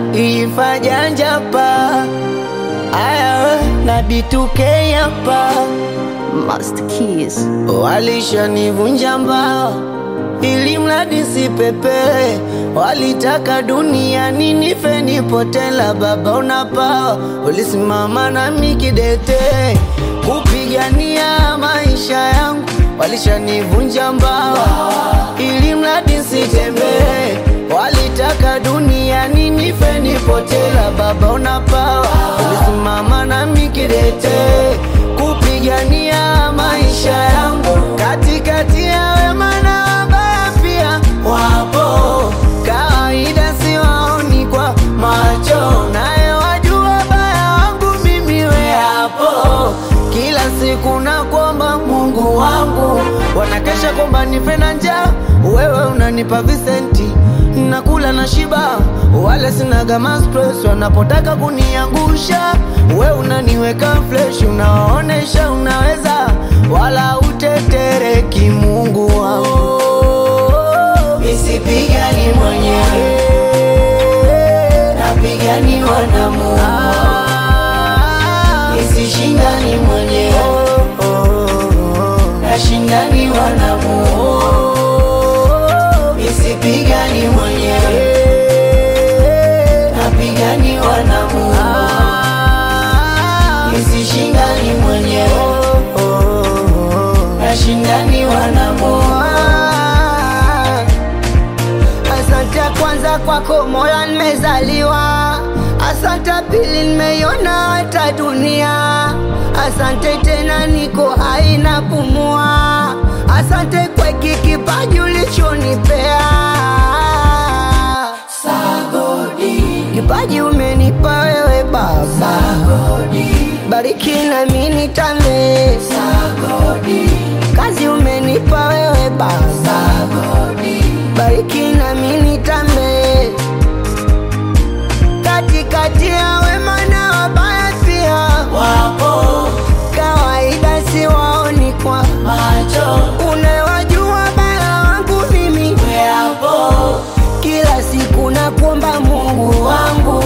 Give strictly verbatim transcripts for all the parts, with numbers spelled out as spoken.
ifajanja pa aya na B two K hapa Master Keys. Walishanivunja mbao ili mradi sipepe, walitaka duniani nife nipotela. Baba unapao, ulisimama na mikidete kupigania maisha yangu. Walishanivunja mbao ili mradi sitembe, walitaka duniani nife nipotela. Baba unapao, ulisimama na mikidete kupigania maisha yangu. Katikati ya wema na wabaya pia wapo, kawaida siwaoni kwa macho, naye wajua baya wangu mimi we hapo. Kila siku nakuomba Mungu wangu, wanakesha kwamba nife na njaa, wewe unanipa visenti, nakula na shiba, wale sinaga stress. Wanapotaka kuniangusha, wewe unaniweka fresh, unaonesha unaweza, wala utetereki. Mungu wangu, nisipigani mwenyewe, napiganiwa na Mungu. Nisishindani mwenyewe, nashindaniwa na Mungu. Nisipigani mwenyewe, napiganiwa na Mungu. Nisishindani mwenyewe, nashindaniwa na Mungu. Asante kwanza kwako Mola nimezaliwa, asante pili nimeiona hata dunia, asante tena niko hai na pumua, asante kwa kipaji ulichonipea. Sagodi, kipaji umenipa wewe Baba. Sagodi, bariki na mimi nitambe. Sagodi, kazi umenipa wewe Baba. Sagodi, bariki na mimi nitambe. Katikati ya wema na wabaya pia wapo, kawaida siwaoni kwa macho, unawajua baya wangu mimi we hapo. Kila siku nakuomba Mungu wangu,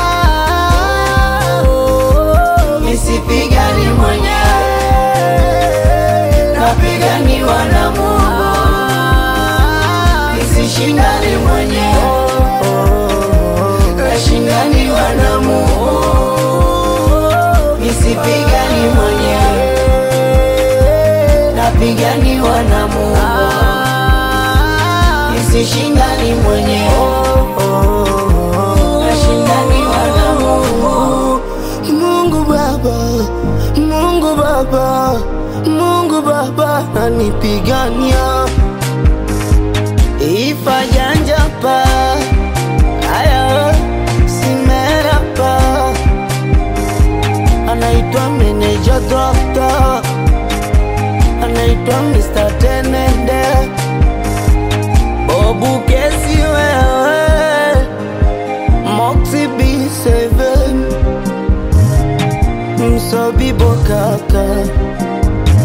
nisipigani mwenyewe, napiganiwa na Mungu. Nisishindani mwenyewe, nashindaniwa na Mungu. Nisipigani mwenyewe, napiganiwa na Mungu. Nisishindani mwenyewe, nashindaniwa na Mungu. Mungu Baba, Mungu Baba, Mungu Baba anipigania, ifajanja pa aya simera pa. Anaitwa Manager Doctor, anaitwa Mister Tenende, Bobu Kesi wewe, Moxie B seven, Msobi Bokaka,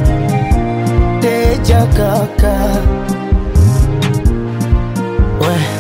Teja kaka we.